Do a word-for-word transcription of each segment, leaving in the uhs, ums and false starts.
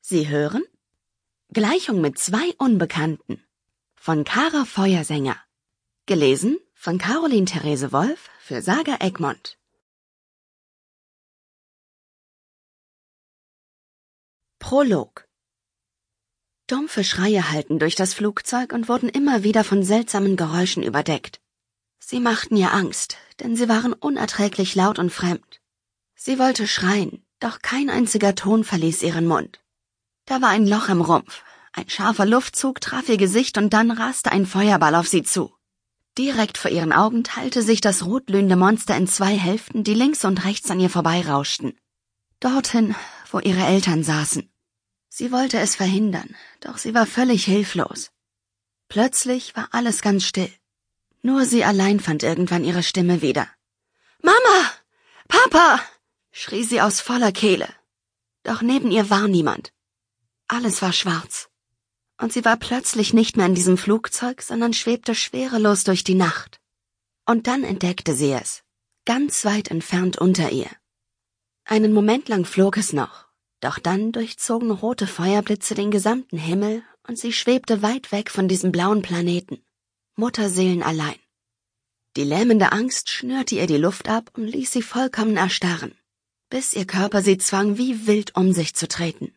Sie hören Gleichung mit zwei Unbekannten von Kara Feuersänger, gelesen von Caroline Therese Wolf für Saga Egmont. Prolog. Dumpfe Schreie hallten durch das Flugzeug und wurden immer wieder von seltsamen Geräuschen überdeckt. Sie machten ihr Angst, denn sie waren unerträglich laut und fremd. Sie wollte schreien, doch kein einziger Ton verließ ihren Mund. Da war ein Loch im Rumpf, ein scharfer Luftzug traf ihr Gesicht und dann raste ein Feuerball auf sie zu. Direkt vor ihren Augen teilte sich das rotglühende Monster in zwei Hälften, die links und rechts an ihr vorbeirauschten. Dorthin, wo ihre Eltern saßen. Sie wollte es verhindern, doch sie war völlig hilflos. Plötzlich war alles ganz still. Nur sie allein fand irgendwann ihre Stimme wieder. »Mama! Papa!« schrie sie aus voller Kehle. Doch neben ihr war niemand. Alles war schwarz. Und sie war plötzlich nicht mehr in diesem Flugzeug, sondern schwebte schwerelos durch die Nacht. Und dann entdeckte sie es, ganz weit entfernt unter ihr. Einen Moment lang flog es noch, doch dann durchzogen rote Feuerblitze den gesamten Himmel und sie schwebte weit weg von diesem blauen Planeten, Mutterseelen allein. Die lähmende Angst schnürte ihr die Luft ab und ließ sie vollkommen erstarren, bis ihr Körper sie zwang, wie wild um sich zu treten.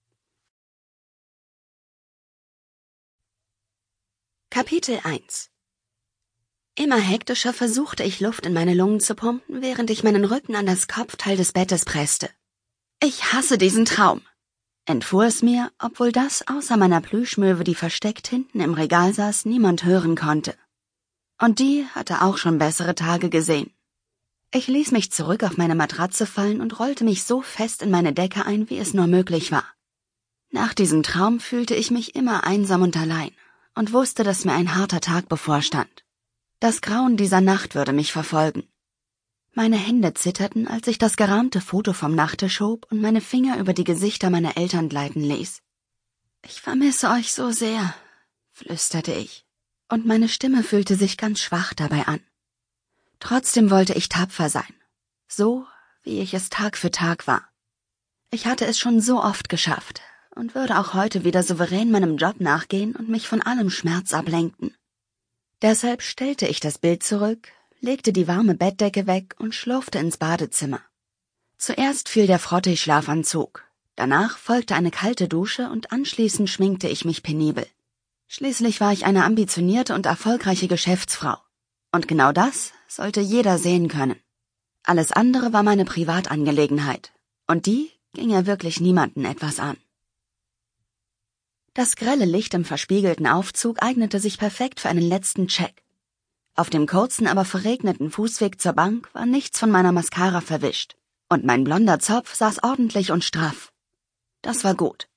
Kapitel eins. Immer hektischer versuchte ich Luft in meine Lungen zu pumpen, während ich meinen Rücken an das Kopfteil des Bettes presste. Ich hasse diesen Traum, entfuhr es mir, obwohl das außer meiner Plüschmöwe, die versteckt hinten im Regal saß, niemand hören konnte. Und die hatte auch schon bessere Tage gesehen. Ich ließ mich zurück auf meine Matratze fallen und rollte mich so fest in meine Decke ein, wie es nur möglich war. Nach diesem Traum fühlte ich mich immer einsam und allein und wusste, dass mir ein harter Tag bevorstand. Das Grauen dieser Nacht würde mich verfolgen. Meine Hände zitterten, als ich das gerahmte Foto vom Nachttisch hob und meine Finger über die Gesichter meiner Eltern gleiten ließ. »Ich vermisse euch so sehr«, flüsterte ich, und meine Stimme fühlte sich ganz schwach dabei an. Trotzdem wollte ich tapfer sein, so wie ich es Tag für Tag war. Ich hatte es schon so oft geschafft und würde auch heute wieder souverän meinem Job nachgehen und mich von allem Schmerz ablenken. Deshalb stellte ich das Bild zurück, legte die warme Bettdecke weg und schlurfte ins Badezimmer. Zuerst fiel der Frottee-Schlafanzug, danach folgte eine kalte Dusche und anschließend schminkte ich mich penibel. Schließlich war ich eine ambitionierte und erfolgreiche Geschäftsfrau. Und genau das sollte jeder sehen können. Alles andere war meine Privatangelegenheit, und die ging ja wirklich niemanden etwas an. Das grelle Licht im verspiegelten Aufzug eignete sich perfekt für einen letzten Check. Auf dem kurzen, aber verregneten Fußweg zur Bank war nichts von meiner Mascara verwischt, und mein blonder Zopf saß ordentlich und straff. Das war gut.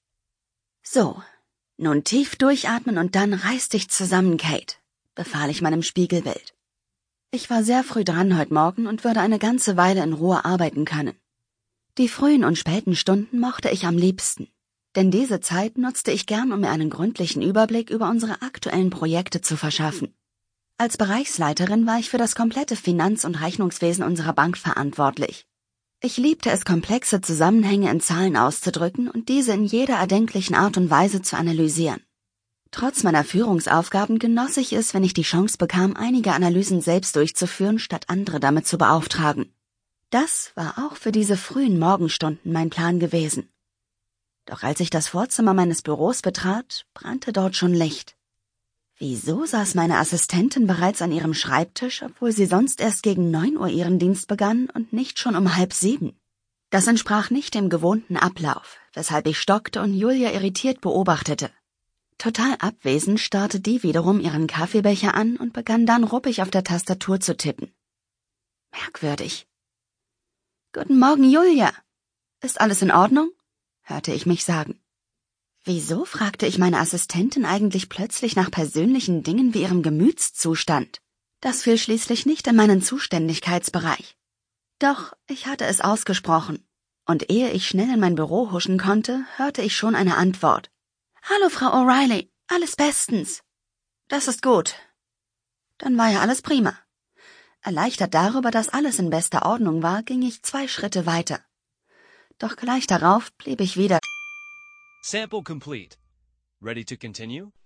So, nun tief durchatmen und dann reiß dich zusammen, Kate, befahl ich meinem Spiegelbild. Ich war sehr früh dran heute Morgen und würde eine ganze Weile in Ruhe arbeiten können. Die frühen und späten Stunden mochte ich am liebsten, denn diese Zeit nutzte ich gern, um mir einen gründlichen Überblick über unsere aktuellen Projekte zu verschaffen. Als Bereichsleiterin war ich für das komplette Finanz- und Rechnungswesen unserer Bank verantwortlich. Ich liebte es, komplexe Zusammenhänge in Zahlen auszudrücken und diese in jeder erdenklichen Art und Weise zu analysieren. Trotz meiner Führungsaufgaben genoss ich es, wenn ich die Chance bekam, einige Analysen selbst durchzuführen, statt andere damit zu beauftragen. Das war auch für diese frühen Morgenstunden mein Plan gewesen. Doch als ich das Vorzimmer meines Büros betrat, brannte dort schon Licht. Wieso saß meine Assistentin bereits an ihrem Schreibtisch, obwohl sie sonst erst gegen neun Uhr ihren Dienst begann und nicht schon um halb sieben? Das entsprach nicht dem gewohnten Ablauf, weshalb ich stockte und Julia irritiert beobachtete. Total abwesend starrte die wiederum ihren Kaffeebecher an und begann dann ruppig auf der Tastatur zu tippen. Merkwürdig. »Guten Morgen, Julia. Ist alles in Ordnung?« hörte ich mich sagen. Wieso fragte ich meine Assistentin eigentlich plötzlich nach persönlichen Dingen wie ihrem Gemütszustand? Das fiel schließlich nicht in meinen Zuständigkeitsbereich. Doch ich hatte es ausgesprochen, und ehe ich schnell in mein Büro huschen konnte, hörte ich schon eine Antwort. »Hallo, Frau O'Reilly, alles bestens.« »Das ist gut.« Dann war ja alles prima. Erleichtert darüber, dass alles in bester Ordnung war, ging ich zwei Schritte weiter. Doch gleich darauf blieb ich wieder Sample complete. Ready to continue?